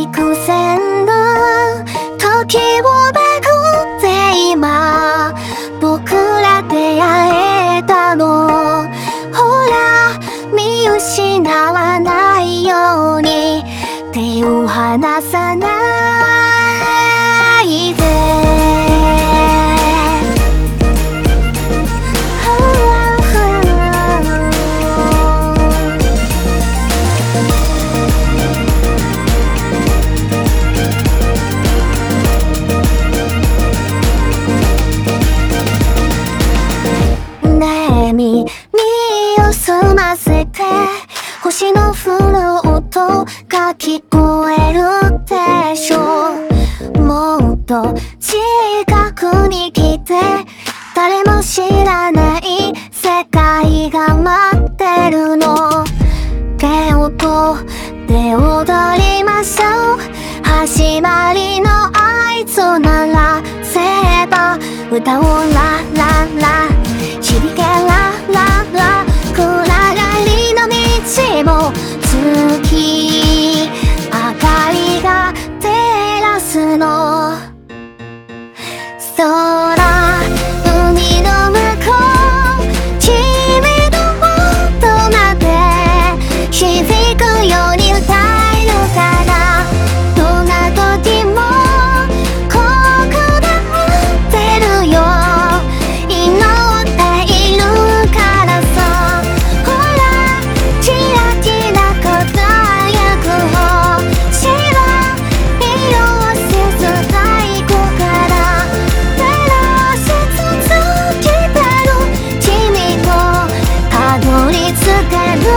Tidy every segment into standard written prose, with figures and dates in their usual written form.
幾千の時を巡って今僕ら出会えたの。ほら見失わないように手を離さないで。耳を澄ませて星の降る音が聞こえるでしょう。もっと近くに来て誰も知らない世界が待ってるの。手をと手を取りましょう。始まりの合図を鳴らせば歌をラララ響けラララ。暗がりの道も月明かりが照らすの。空海の向こう君の音まで響くように歌えるから。どんな時もここで待ってるよ。祈っているからさ。ほらキラキラ輝く星は色あせず太鼓から照らし続けてる君とたどり着ける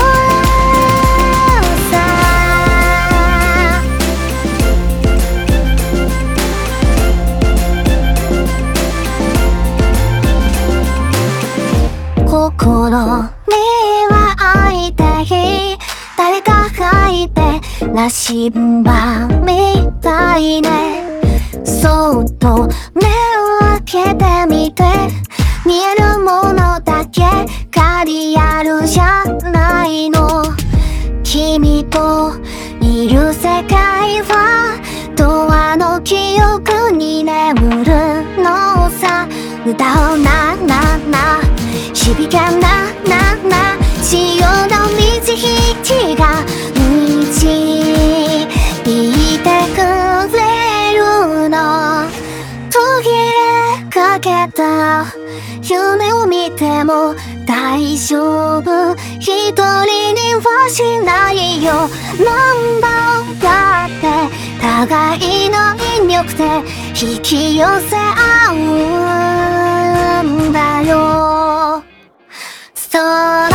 さ。心には会いたい誰かがいて羅針盤みたいね。そっと目を開けてみて見えるものだけがリアルじゃないの。君といる世界は童話の記憶に眠るのさ。歌をななな響けななな潮の満ち引きが導いてくれるの。途切れかけた夢を見ても大丈夫。一人にはしないよ。何番だって互いの引力で引き寄せ合うんだよ。そう